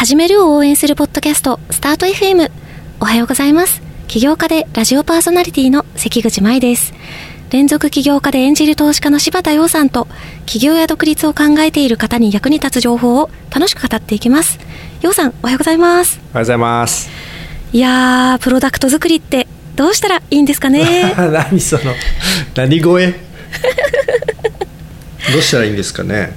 始めるを応援するポッドキャストスタート FM。 おはようございます。起業家でラジオパーソナリティの関口舞です。連続起業家でエンジェル投資家の柴田洋さんと、起業や独立を考えている方に役に立つ情報を楽しく語っていきます。洋さん、おはようございます。 おはようございます。 いやー、プロダクト作りってどうしたらいいんですかね。 何その何声どうしたらいいんですかね。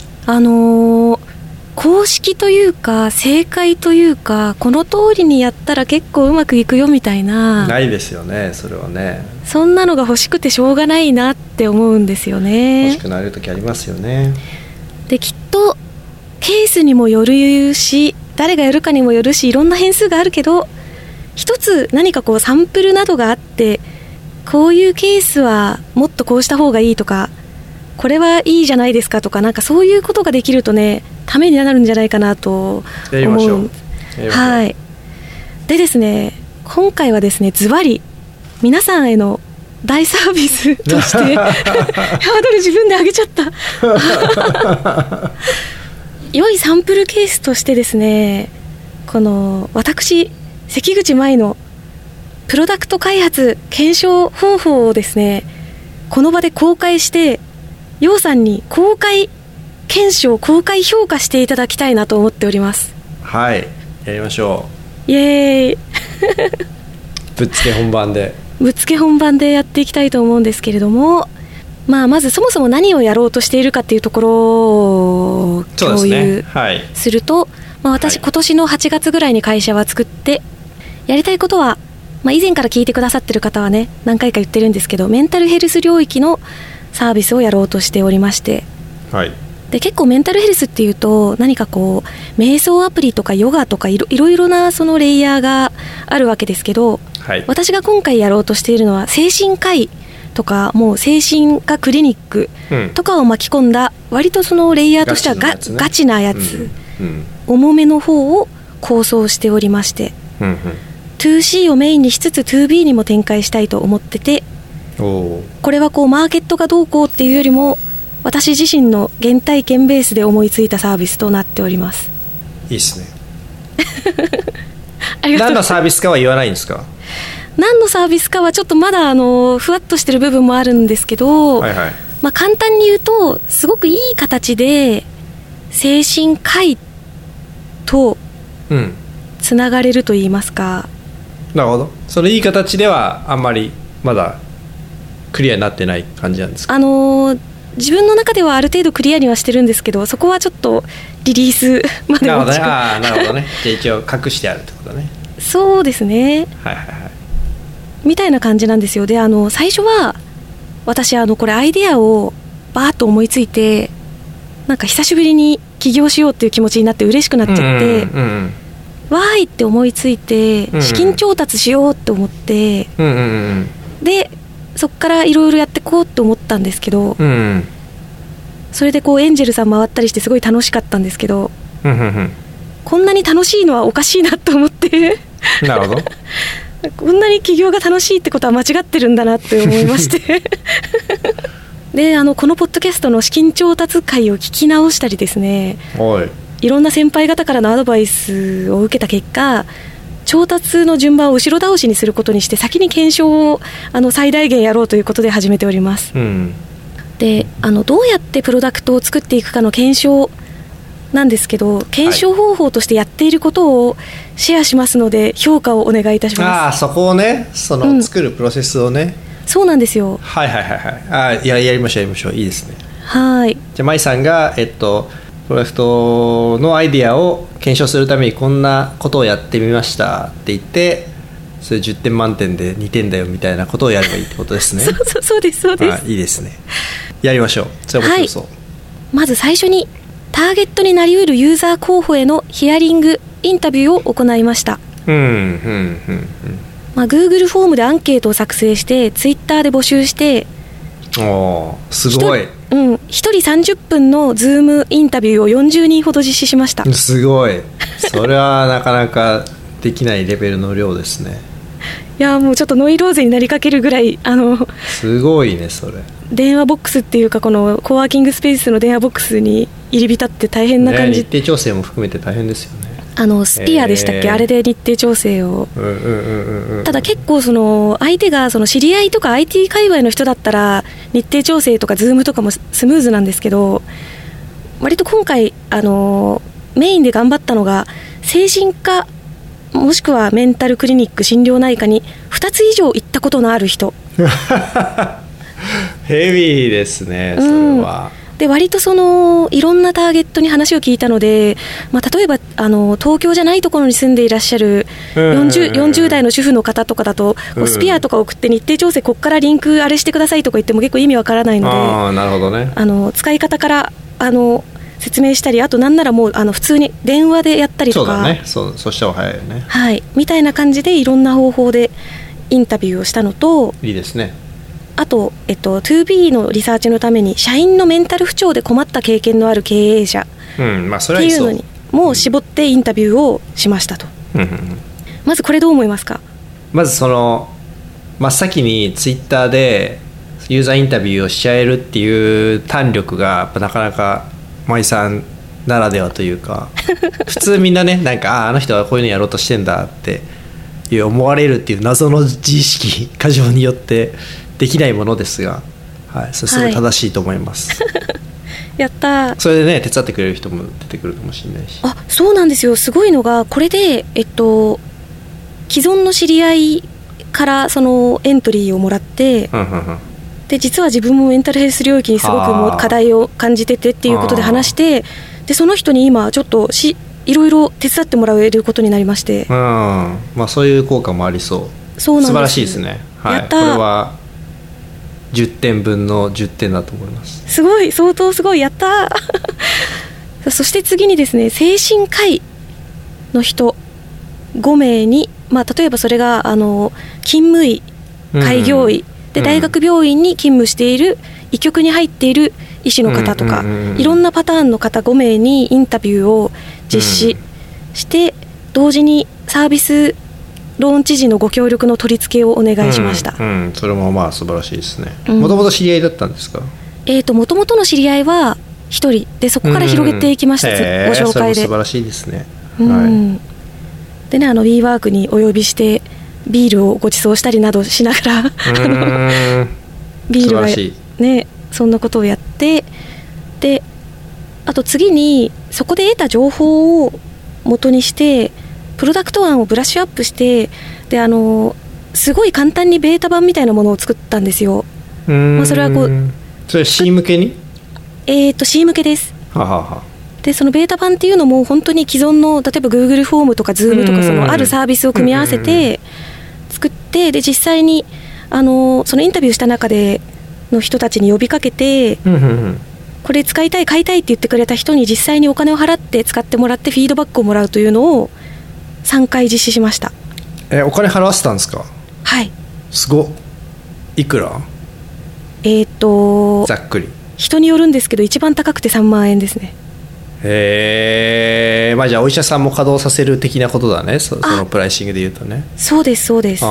公式というか正解というか、この通りにやったら結構うまくいくよみたいな、 ないですよね。それはね、 そんなのが欲しくてしょうがないなって思うんですよね。 欲しくなる時ありますよね。 で、きっとケースにもよるし、誰がやるかにもよるし、いろんな変数があるけど、一つ何かこうサンプルなどがあって、こういうケースはもっとこうした方がいいとか、これはいいじゃないですかとか、なんかそういうことができるとね、ためになるんじゃないかなと思う。 やりましょう。 はい。でですね、今回はですね、ズバリ皆さんへの大サービスとしてハードル自分で上げちゃった良いサンプルケースとしてですね、この私関口舞のプロダクト開発検証方法をですね、この場で公開して、洋さんに公開検証、公開評価していただきたいなと思っております。 はい、やりましょう。イエーイぶっつけ本番でやっていきたいと思うんですけれども、まずそもそも何をやろうとしているかっていうところを共有すると、私、今年の8月ぐらいに会社は作って、やりたいことは、以前から聞いてくださってる方はね、何回か言ってるんですけど、メンタルヘルス領域のサービスをやろうとしておりまして、 はい、 で結構メンタルヘルスっていうと、何かこう瞑想アプリとかヨガとかいろいろなそのレイヤーがあるわけですけど、 はい、 私が今回やろうとしているのは精神科医とか、もう精神科クリニックとかを巻き込んだ、割とそのレイヤーとしてはガチなやつ、重めの方を構想しておりまして、2C をメインにしつつ 2B にも展開したいと思ってて、これはこうマーケットがどうこうっていうよりも、私自身の原体験ベースで思いついたサービスとなっております。 いいですね何のサービスかは言わないんですか？ 何のサービスかはちょっとまだふわっとしてる部分もあるんですけど、 はいはい、 簡単に言うと、すごくいい形で精神科医とつながれると言いますか、 なるほど。そのいい形ではあんまりまだクリアになってない感じなんですか？ 自分の中ではある程度クリアにはしてるんですけど、そこはちょっとリリースまで持ち込む。 なるほどね。じゃあ一応隠してあるってことね。 そうですね、 はいはいはい、 みたいな感じなんですよ。で、最初は私これアイデアをバーッと思いついて、なんか久しぶりに起業しようっていう気持ちになって嬉しくなっちゃって、わーいって思いついて、資金調達しようって思って、でそっからいろいろやってこうって思ったんですけど、それでこうエンジェルさん回ったりしてすごい楽しかったんですけど、こんなに楽しいのはおかしいなと思ってなるほどこんなに起業が楽しいってことは間違ってるんだなって思いましてで、このポッドキャストの資金調達会を聞き直したりですね、いろんな先輩方からのアドバイスを受けた結果、調達の順番を後ろ倒しにすることにして、先に検証を最大限やろうということで始めております。で、どうやってプロダクトを作っていくかの検証なんですけど、検証方法としてやっていることをシェアしますので、評価をお願いいたします。 そこをね、作るプロセスをね、 そうなんですよ。 はいはいはい、やりましょういいですね。 はい。 じゃあ舞さんがプロダクトのアイデアを検証するためにこんなことをやってみましたって言って、それ10点満点で2点だよみたいなことをやればいいってことですね。 そうです。 いいですね。やりましょう。それは面白そう。 まず最初にターゲットになりうるユーザー候補へのヒアリングインタビューを行いました。Google フォームでアンケートを作成して、Twitter で募集して、 すごい。 1人30分のズームインタビューを40人ほど実施しました。 すごい。それはなかなかできないレベルの量ですね。 いや、もうちょっとノイローゼになりかけるぐらいすごいね。それ電話ボックスっていうか、このコワーキングスペースの電話ボックスに入り浸って大変な感じ、 日程調整も含めて大変ですよね。 スピアでしたっけ、あれで日程調整を、ただ結構その相手がその知り合いとか IT 界隈の人だったら日程調整とかズームとかもスムーズなんですけど、割と今回メインで頑張ったのが精神科もしくはメンタルクリニック心療内科に2つ以上行ったことのある人ヘビーですねそれは、 で割とそのいろんなターゲットに話を聞いたので、例えば東京じゃないところに住んでいらっしゃる 40代の主婦の方とかだと、スピアとか送って日程調整こっからリンクあれしてくださいとか言っても結構意味わからないので、 なるほどね、 使い方から説明したり、あとなんならもう普通に電話でやったりとか、 そうだね、そした方が早いよね、 はい、みたいな感じでいろんな方法でインタビューをしたのと、 いいですね。 あと、2B のリサーチのために社員のメンタル不調で困った経験のある経営者っていうのにも絞ってインタビューをしましたと、まずこれどう思いますか？ まずその真っ先にツイッターでユーザーインタビューをしちゃえるっていう胆力がやっぱなかなか舞さんならではというか普通みんなね、なんかあの人はこういうのやろうとしてんだっていう思われるっていう謎の自意識過剰によってできないものですが、はい、それすごい正しいと思います、 やったそれでね手伝ってくれる人も出てくるかもしれないし。 そうなんですよ。すごいのがこれで、既存の知り合いからそのエントリーをもらって、で実は自分もメンタルヘルス領域にすごくもう課題を感じててっていうことで話して、でその人に今ちょっといろいろ手伝ってもらえることになりまして、 そういう効果もありそう。そうなんです。素晴らしいですね、はい、やった。これは10点分の10点だと思います。 すごい、相当すごい、やったそして次にですね、精神科医の人5名に、例えばそれが勤務医、開業医、で大学病院に勤務している医局に入っている医師の方とか、いろんなパターンの方5名にインタビューを実施して、同時にサービスローンチ時のご協力の取り付けをお願いしました、 それも素晴らしいですね。もともと知り合いだったんですか？ もともとの知り合いは1人で、そこから広げていきました、ご紹介で。 それも素晴らしいですね、 でね、WeWork にお呼びしてビールをご馳走したりなどしながらビールがね、そんなことをやって、であと次にそこで得た情報を元にしてプロダクト案をブラッシュアップして、ですごい簡単にベータ版みたいなものを作ったんですよ。それはそれ C 向けに ？C 向けです。でそのベータ版っていうのも本当に既存の例えば Google フォームとか Zoom とかそのあるサービスを組み合わせて作って、で実際にそのインタビューした中での人たちに呼びかけて、これ使いたい買いたいって言ってくれた人に実際にお金を払って使ってもらってフィードバックをもらうというのを3回実施しました。 お金払わせたんですか？ はい。 すごっ。いくら？ざっくり人によるんですけど一番高くて3万円ですね。 じゃあお医者さんも稼働させる的なことだね、そのプライシングで言うとね。 そうですそうです。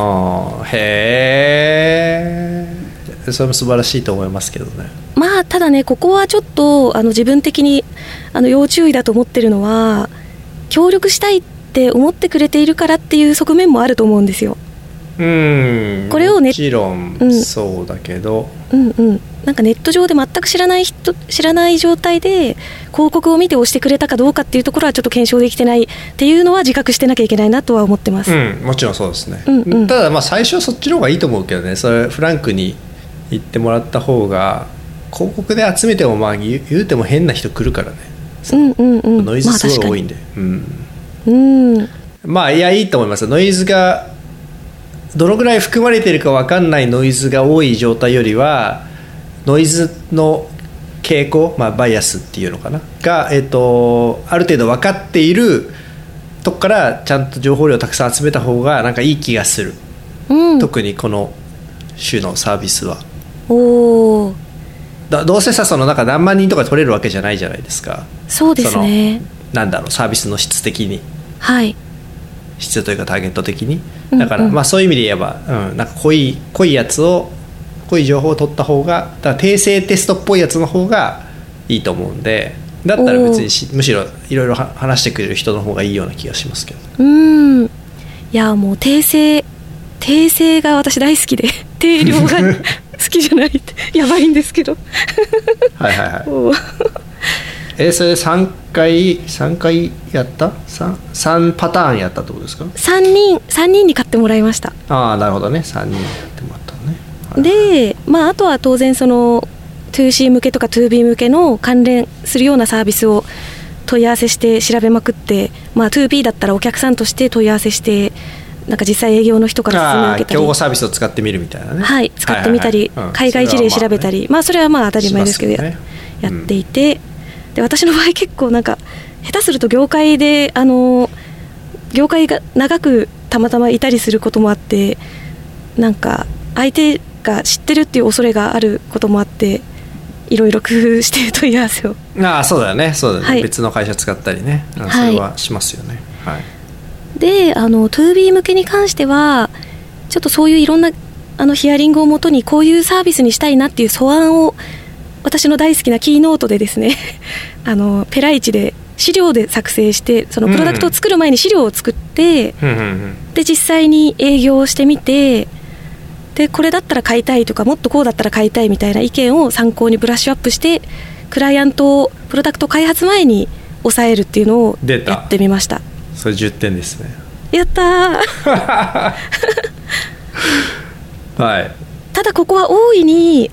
それも素晴らしいと思いますけどね。 ただね、ここはちょっと自分的に要注意だと思ってるのは、協力したいって思ってくれているからっていう側面もあると思うんですよ。これをもちろんそうだけど、 なんかネット上で全く知らない状態で広告を見て押してくれたかどうかっていうところはちょっと検証できてないっていうのは自覚してなきゃいけないなとは思ってます。 もちろんそうですね、ただ最初はそっちの方がいいと思うけどね。それフランクに言ってもらった方が、広告で集めても言うても変な人来るからね。ノイズすごい多いんで、いやいいと思います。ノイズがどのぐらい含まれているか分かんないノイズが多い状態よりは、ノイズの傾向、バイアスっていうのかなが、ある程度分かっているとこからちゃんと情報量をたくさん集めた方がなんかいい気がする、特にこの種のサービスは。どうせさ、なんか何万人とか取れるわけじゃないじゃないですか。 そうですね。 サービスの質的に、質というかターゲット的に。だから、そういう意味で言えば、なんか濃い情報を取った方が、だから訂正テストっぽいやつの方がいいと思うんで、 だったら別にむしろいろいろ話してくれる人の方がいいような気がしますけど。 いやもう訂正が私大好きで定量が好きじゃないってやばいんですけどはいはいはいそれ3回やった 3パターンやったってことですか。 3人に買ってもらいました。 ああなるほどね、3人やってもらったのね、はい、 で、あとは当然その 2C 向けとか 2B 向けの関連するようなサービスを問い合わせして調べまくって、2B だったらお客さんとして問い合わせしてなんか実際営業の人から勧めを受けたり、 競合サービスを使ってみるみたいなね、 はい、使ってみたり、海外事例調べたり、それは当たり前ですけど、やっていて、で私の場合結構なんか下手すると業界で業界が長くたまたまいたりすることもあって、なんか相手が知ってるっていう恐れがあることもあって、いろいろ工夫して問い合わせを。 そうだよね、はい、別の会社使ったりね、それはしますよね、はい、 で2B 向けに関してはちょっとそういういろんなヒアリングをもとにこういうサービスにしたいなっていう素案を私の大好きなキーノートでですねペライチで資料で作成して、そのプロダクトを作る前に資料を作って、で実際に営業をしてみて、でこれだったら買いたいとかもっとこうだったら買いたいみたいな意見を参考にブラッシュアップしてクライアントをプロダクト開発前に抑えるっていうのをやってみました。 それ10点ですね。 やったーはい、 ただここは大いに、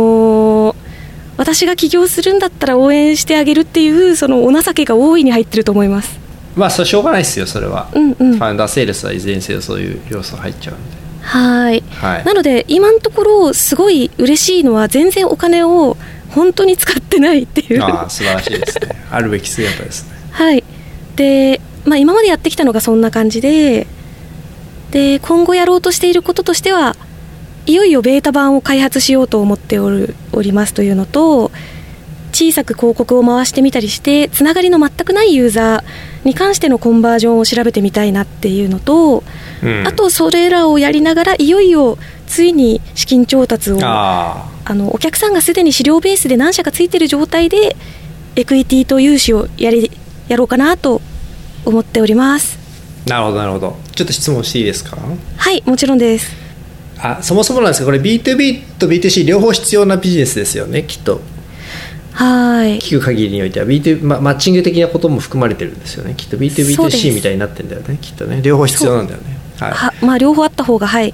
私が起業するんだったら応援してあげるっていうそのお情けが大いに入ってると思います。 それしょうがないですよ、それは、ファウンダーセールスはいずれにせよそういう要素が入っちゃうんで。 はい、なので今のところすごい嬉しいのは全然お金を本当に使ってないっていう。 素晴らしいですねあるべき姿ですね。 はいで今までやってきたのがそんな感じで、今後やろうとしていることとしてはいよいよベータ版を開発しようと思っておりますというのと、小さく広告を回してみたりしてつながりの全くないユーザーに関してのコンバージョンを調べてみたいなっていうのと、あとそれらをやりながらいよいよついに資金調達をお客さんがすでに資料ベースで何社かついている状態でエクイティと融資をやろうかなと思っております。 なるほどなるほど。ちょっと質問していいですか。 はい、もちろんです。 そもそもなんですが、これ B2B と B2C 両方必要なビジネスですよね、きっと。 はい、 聞く限りにおいては B2、マッチング的なことも含まれてるんですよね、きっと。 B2B2C みたいになってるんだよね、きっとね。両方必要なんだよね。 はい、両方あった方が。はい。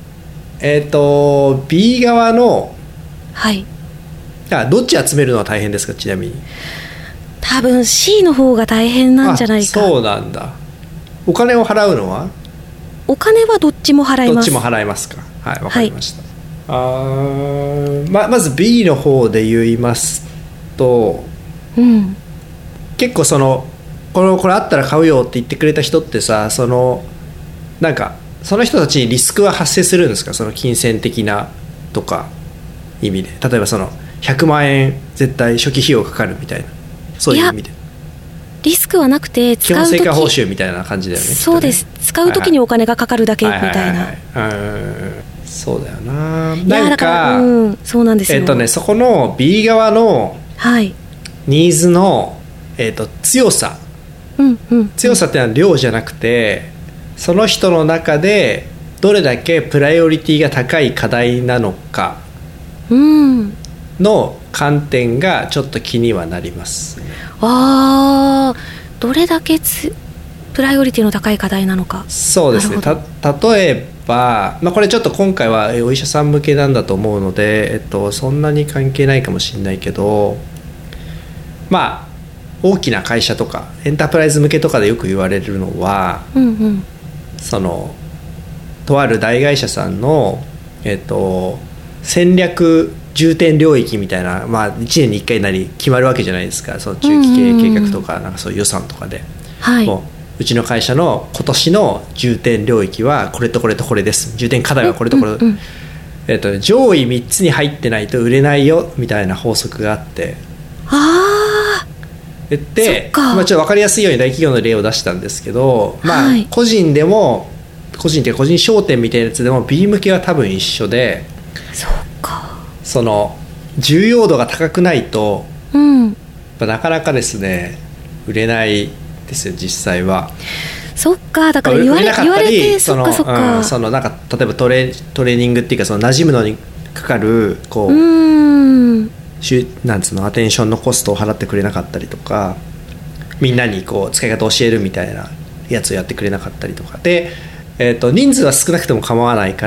B 側の、 はい、 どっち集めるのは大変ですか、ちなみに。 多分 C の方が大変なんじゃないか。 そうなんだ。お金を払うのは？ お金はどっちも払います。 どっちも払いますか。はい、わかりました。まず B の方で言いますと、結構これあったら買うよって言ってくれた人ってさ、なんかその人たちにリスクは発生するんですか、その金銭的なとか意味で。例えば100万円絶対初期費用かかるみたいな、そういう意味で。 リスクはなくて、 基本成果報酬みたいな感じだよね。 そうです、使う時にお金がかかるだけみたいな。 そうだよな。なんか、 そうなんですよ。 そこの B 側のニーズの、強さ、強さってのは量じゃなくて、その人の中でどれだけプライオリティが高い課題なのかの観点がちょっと気にはなりますね。 どれだけプライオリティの高い課題なのか。 そうですね。例えば、これちょっと今回はお医者さん向けなんだと思うので、そんなに関係ないかもしれないけど、大きな会社とかエンタープライズ向けとかでよく言われるのは、とある大会社さんの、戦略重点領域みたいな、1年に1回なり決まるわけじゃないですか。その中期経営計画とか、なんかそういう予算とかで、もうちの会社の今年の重点領域はこれとこれとこれです、重点課題はこれとこれ、上位3つに入ってないと売れないよみたいな法則があって、ちょっと分かりやすいように大企業の例を出したんですけど、個人でも個人商店みたいなやつでも B 向けは多分一緒で、その重要度が高くないとなかなかですね売れないですよ実際は。 そっか、だから言われて、そっかそっか、 そのなんか例えばトレーニングっていうか、その馴染むのにかかるこうなんつうのアテンションのコストを払ってくれなかったりとか、みんなにこう使い方を教えるみたいなやつをやってくれなかったりとかで、人数は少なくても構わないから、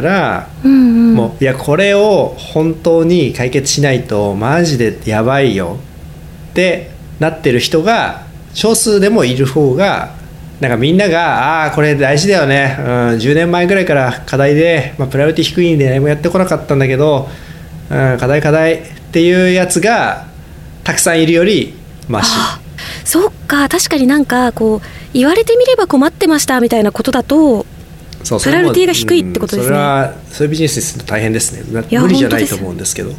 もういやこれを本当に解決しないとマジでやばいよってなってる人が少数でもいる方が、なんかみんながこれ大事だよね、10年前ぐらいから課題で、プライオリティ低いんで何もやってこなかったんだけど、課題っていうやつがたくさんいるよりマシ。 そっか、確かになんかこう言われてみれば困ってましたみたいなことだとプライオリティが低いってことですね。 それはそういうビジネスですと大変ですね。無理じゃないと思うんですけど、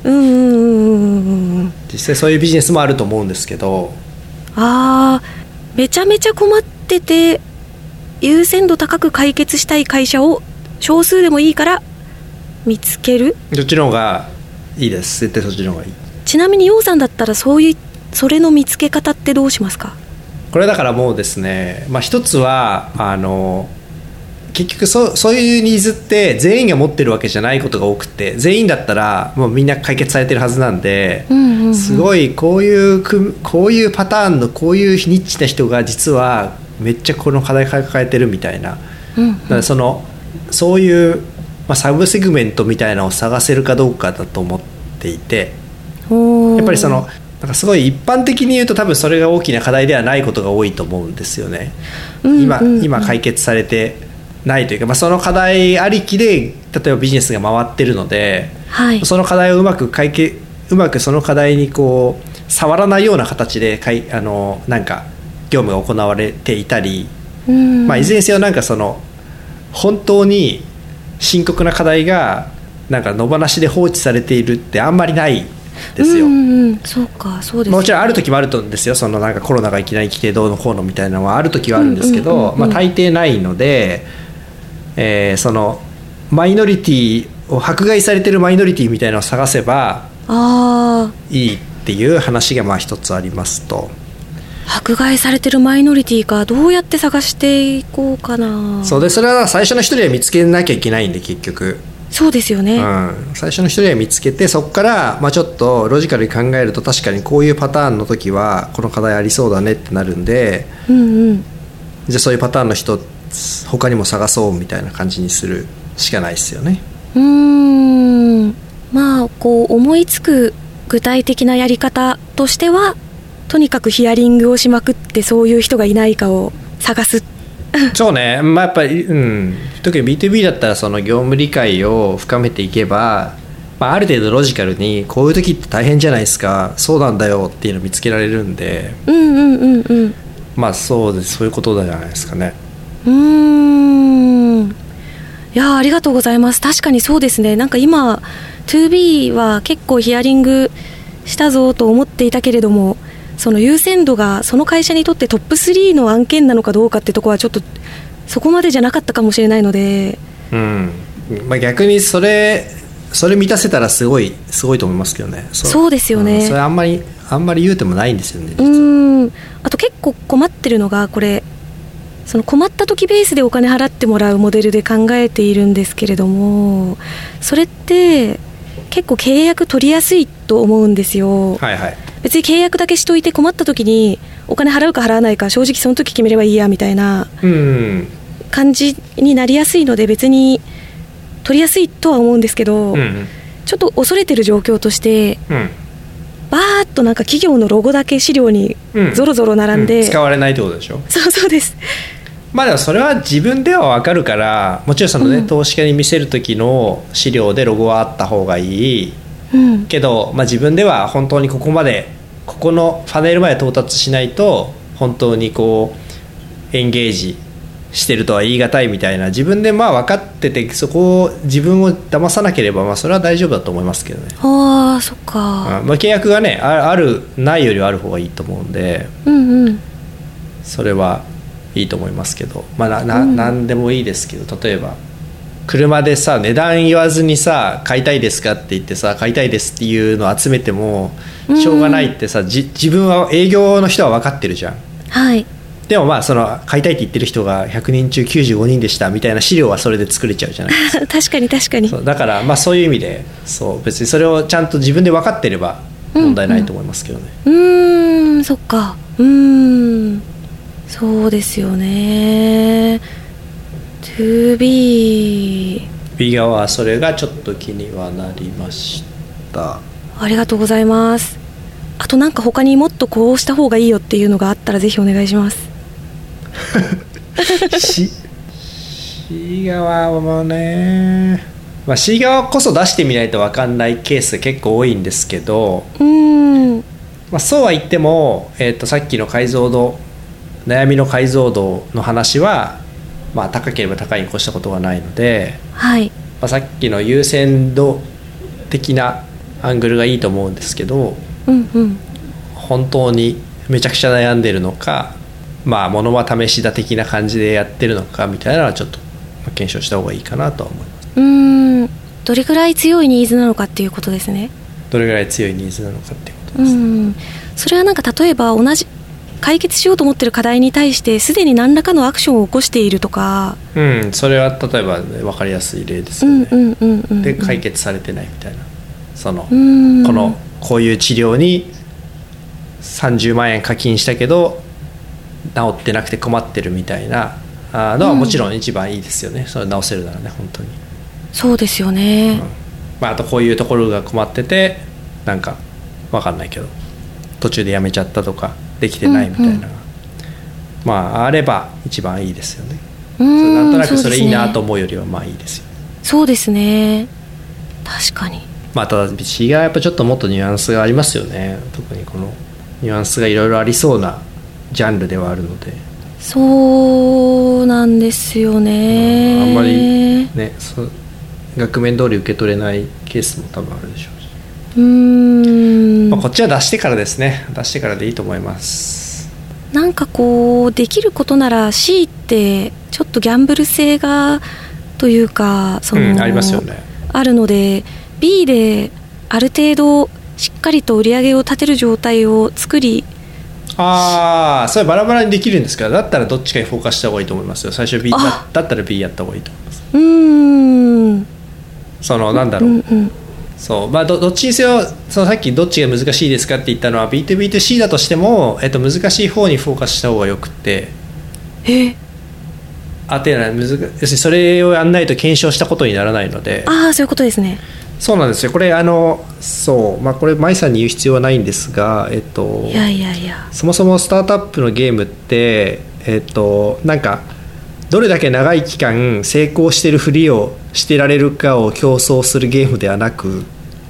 実際そういうビジネスもあると思うんですけど、 めちゃめちゃ困ってて優先度高く解決したい会社を少数でもいいから見つける。 どっちの方がいいです。絶対そっちの方がいい。 ちなみに楊さんだったらそれの見つけ方ってどうしますか？ これだからもうですね、一つは結局そういうニーズって全員が持ってるわけじゃないことが多くて、全員だったらもうみんな解決されてるはずなんで、すごいこういうパターンのこういうニッチな人が実はめっちゃこの課題抱えてるみたいな、だからそういう、サブセグメントみたいなのを探せるかどうかだと思っていて、やっぱりなんかすごい一般的に言うと多分それが大きな課題ではないことが多いと思うんですよね。今解決されてないというか、その課題ありきで例えばビジネスが回ってるので、その課題をうまくその課題にこう触らないような形でなんか業務が行われていたり、いずれにせよなんか本当に深刻な課題がなんか野放しで放置されているってあんまりないですよ。 そうか、そうですね。 もちろんある時もあるとですよ。なんかコロナがいきなり来てどうのこうのみたいなのはある時はあるんですけど、大抵ないので、そのマイノリティを迫害されてるマイノリティみたいなのを探せばいいっていう話が一つありますと。 迫害されてるマイノリティか、どうやって探していこうかな。 そうで、それは最初の一人は見つけなきゃいけないんで、結局そうですよね、 最初の一人は見つけて、そこからちょっとロジカルに考えると確かにこういうパターンの時はこの課題ありそうだねってなるんで、じゃあそういうパターンの人他にも探そうみたいな感じにするしかないですよね。 こう思いつく具体的なやり方としては、とにかくヒアリングをしまくってそういう人がいないかを探す。 そうね、やっぱり、特に B2B だったらその業務理解を深めていけば、ある程度ロジカルにこういう時って大変じゃないですか、そうなんだよっていうのを見つけられるんで、そうです、そういうことじゃないですかね。 いや、ありがとうございます。確かにそうですね。なんか今 2B は結構ヒアリングしたぞと思っていたけれども、その優先度がその会社にとってトップ3の案件なのかどうかってところはちょっとそこまでじゃなかったかもしれないので、 逆にそれ満たせたらすごいと思いますけどね。 そうですよね。 それあんまり言うてもないんですよね、実は。 あと結構困ってるのが、これその困った時ベースでお金払ってもらうモデルで考えているんですけれども、それって結構契約取りやすいと思うんですよ。別に契約だけしといて困った時にお金払うか払わないか正直その時決めればいいやみたいな感じになりやすいので、別に取りやすいとは思うんですけど、ちょっと恐れてる状況として、バーッとなんか企業のロゴだけ資料にゾロゾロ並んで、 使われないってことでしょ。 そうです。 でもそれは自分では分かるから、もちろん投資家に見せる時の資料でロゴはあった方がいい、けど、自分では本当にここのパネルまで到達しないと本当にこうエンゲージしてるとは言い難いみたいな、自分で分かってて、そこを自分を騙さなければそれは大丈夫だと思いますけどね。 そっか。 契約がね、ないよりはある方がいいと思うんで、それはいいと思いますけど、何でもいいですけど、例えば車で値段言わずに買いたいですかって言って買いたいですっていうのを集めてもしょうがないってさ、自分は営業の人は分かってるじゃん。 はい。 でもまあその買いたいって言ってる人が100人中95人でしたみたいな資料はそれで作れちゃうじゃないですか。 確かに確かに。 そうだからまあそういう意味で、そう別にそれをちゃんと自分で分かってれば問題ないと思いますけどね。 そっか。そうですよね。 2B 側はそれがちょっと気にはなりました。 ありがとうございます。あとなんか他にもっとこうした方がいいよっていうのがあったらぜひお願いします。 C 側もね、まあ、C 側こそ出してみないと分かんないケース結構多いんですけど、まあ、そうは言っても、さっきの解像度、悩みの解像度の話は、まあ、高ければ高いに越したことがないので、 はい、 まあ、さっきの優先度的なアングルがいいと思うんですけど、本当にめちゃくちゃ悩んでるのか、まあ物は試しだ的な感じでやってるのかみたいなのはちょっと検証した方がいいかなとは思います。 どれぐらい強いニーズなのかっていうことですね。 どれぐらい強いニーズなのかっていうことですね。 それはなんか例えば同じ解決しようと思ってる課題に対してすでに何らかのアクションを起こしているとか、 それは例えば、ね、分かりやすい例ですよね。で解決されてないみたいな、そのこういう治療に30万円課金したけど治ってなくて困ってるみたいなのはもちろん一番いいですよね。それ治せるならね、本当に。 そうですよね。 まあ、あとこういうところが困っててなんか分かんないけど途中でやめちゃったとかできてないみたいな、まああれば一番いいですよね。なんとなくそれいいなと思うよりはまあいいですよ。 そうですね、確かに。 まあ、ただ C がやっぱちょっともっとニュアンスがありますよね。特にこのニュアンスがいろいろありそうなジャンルではあるので。 そうなんですよね。 あんまりね、額面通り受け取れないケースも多分あるでしょうし、まあ、こっちは出してからですね。出してからでいいと思います。 なんかこうできることなら C ってちょっとギャンブル性がというかありますよね。 あるので B である程度しっかりと売り上げを立てる状態を作り、 それバラバラにできるんですから、だったらどっちかにフォーカスした方がいいと思いますよ。最初 B だったら B やった方がいいと思います。なんだろう、そうまあ、どっちにせよさっきどっちが難しいですかって言ったのは B2B2C だとしても、難しい方にフォーカスした方がよくて、要するにそれをやんないと検証したことにならないので。 そういうことですね。 そうなんですよ。これまあ、これ舞さんに言う必要はないんですが、 いやそもそもスタートアップのゲームってなんかどれだけ長い期間成功してるふりをしてられるかを競争するゲームではなく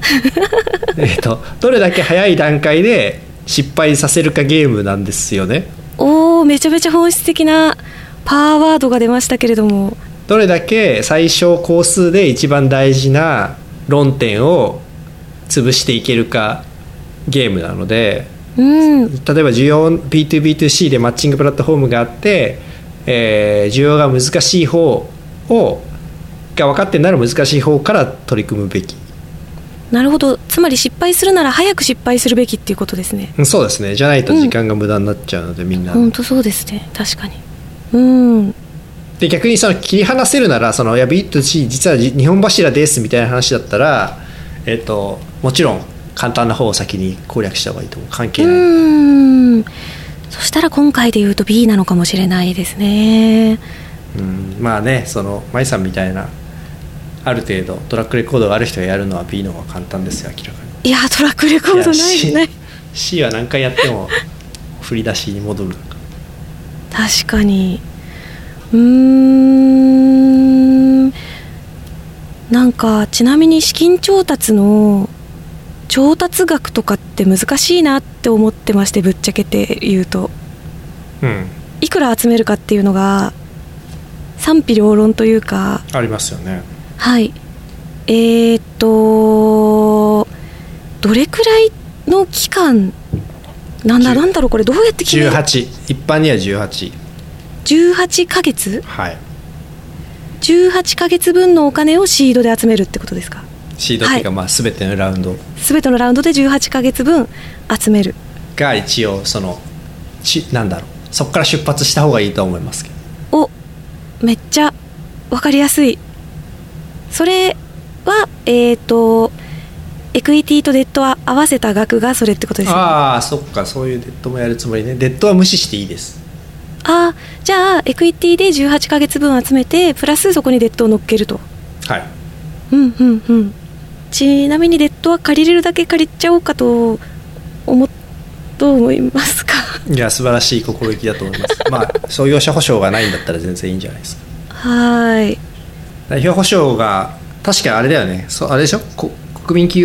どれだけ早い段階で失敗させるかゲームなんですよね。 めちゃめちゃ本質的なパワーワードが出ましたけれども、 どれだけ最小工数で一番大事な論点を潰していけるかゲームなので、例えば需要 B2B2C でマッチングプラットフォームがあって、需要が難しい方が分かってんなら難しい方から取り組むべき。 なるほど。つまり失敗するなら早く失敗するべきっていうことですね。 そうですね。じゃないと時間が無駄になっちゃうので、みんな本当そうですね。確かに。 で逆に切り離せるならいや B2C 実は日本柱ですみたいな話だったら、もちろん簡単な方を先に攻略した方がいいと思う。関係ない。 そしたら今回で言うと B なのかもしれないですね。 まあね、舞さんみたいなある程度トラックレコードがある人がやるのは B の方が簡単ですよ、明らかに。 いやトラックレコードない。 C は何回やっても振り出しに戻る。 確かに。なんかちなみに資金調達の調達額とかって難しいなって思ってまして、ぶっちゃけて言うと、いくら集めるかっていうのが賛否両論というかありますよね。 はい。どれくらいの期間なんだろう、これどうやって決める。 18、一般には 18ヶ月、 はい、 18ヶ月分のお金をシードで集めるってことですか。 シードっていうか、まあ全てのラウンドで 18ヶ月分集めるが一応なんだろう、そこから出発した方がいいと思いますけど。 お、めっちゃ分かりやすい。それはエクイティとデッドは合わせた額がそれってことですね。 ああ、そっか、そういうデッドもやるつもりね。デッドは無視していいです。 ああ、じゃあエクイティで18ヶ月分集めてプラスそこにデッドを乗っけると。 はい。 ちなみにデッドは借りれるだけ借りちゃおうかとどう思いますか？ いや、素晴らしい心意気だと思います。まあ創業者保証がないんだったら全然いいんじゃないですか。 はい。 代表保証が確かあれだよね。あれでしょ、国民金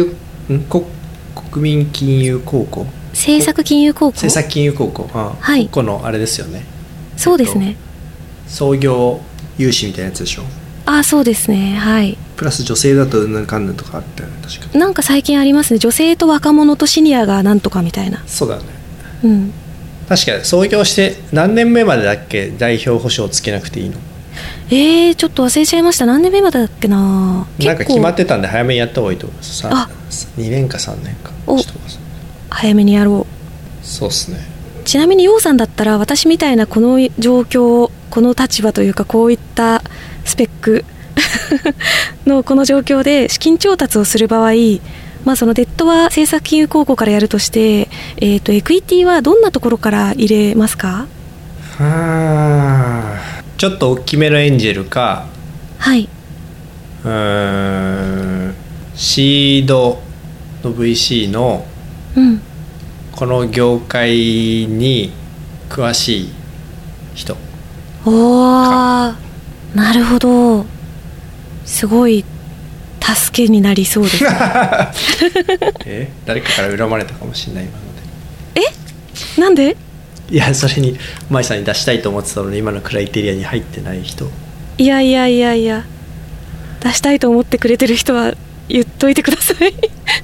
融高校、 政策金融高校、 はい、ここのあれですよね。 そうですね、 創業融資みたいなやつでしょ。 あ、そうですね、はい。 プラス女性だと何かんなんとかあったよね、確か。 なんか最近ありますね、女性と若者とシニアがなんとかみたいな。 そうだね、確か創業して何年目までだっけ、代表保証つけなくていいの。 ちょっと忘れちゃいました。何年目までだっけな。 なんか決まってたんで早めにやった方がいいと思います。2年か3年か。 早めにやろう。そうですね。 ちなみに陽さんだったら私みたいなこの状況、この立場というかこういったスペックのこの状況で資金調達をする場合、そのデッドは政策金融公庫からやるとして、エクイティはどんなところから入れますか？ ちょっと大きめのエンジェルか、 はい、 シードの VC の、この業界に詳しい人。 おー、なるほど、すごい助けになりそうです誰かから恨まれたかもしれない今ので。 なんで？ いや、それに舞さんに出したいと思ってたのに今のクライテリアに入ってない人。 いや出したいと思ってくれてる人は言っといてください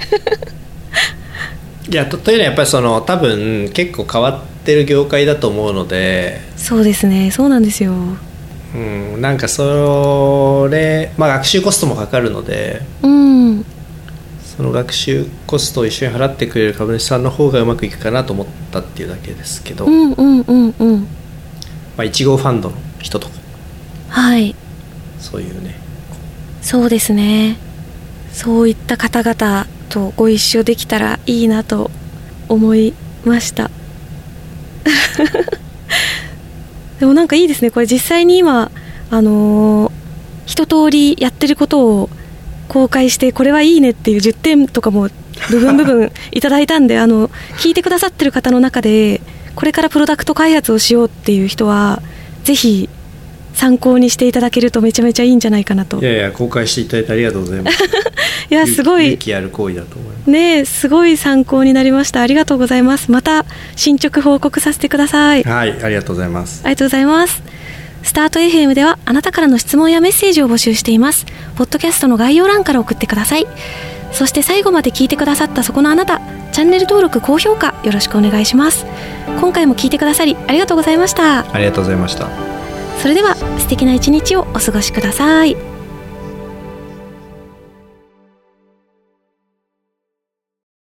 いや、というのはやっぱり多分結構変わってる業界だと思うので。 そうですね、そうなんですよ。 なんかそれ、学習コストもかかるので、その学習コストを一緒に払ってくれる株主さんの方がうまくいくかなと思ったっていうだけですけど、1号ファンドの人とか、 はい、 そういうね。 そうですね、そういった方々とご一緒できたらいいなと思いましたでもなんかいいですね、これ実際に今一通りやってることを公開して、これはいいねっていう10点とかも部分いただいたんで聞いてくださってる方の中でこれからプロダクト開発をしようっていう人はぜひ参考にしていただけるとめちゃめちゃいいんじゃないかなと。 いや公開していただいてありがとうございますいや、すごい勇気ある行為だと思いますね。すごい参考になりました。ありがとうございます。また進捗報告させてください。 はい、ありがとうございます。 ありがとうございます。スタート FM ではあなたからの質問やメッセージを募集しています。ポッドキャストの概要欄から送ってください。そして最後まで聞いてくださったそこのあなた、チャンネル登録高評価よろしくお願いします。今回も聞いてくださりありがとうございました。 ありがとうございました。 それでは素敵な一日をお過ごしください。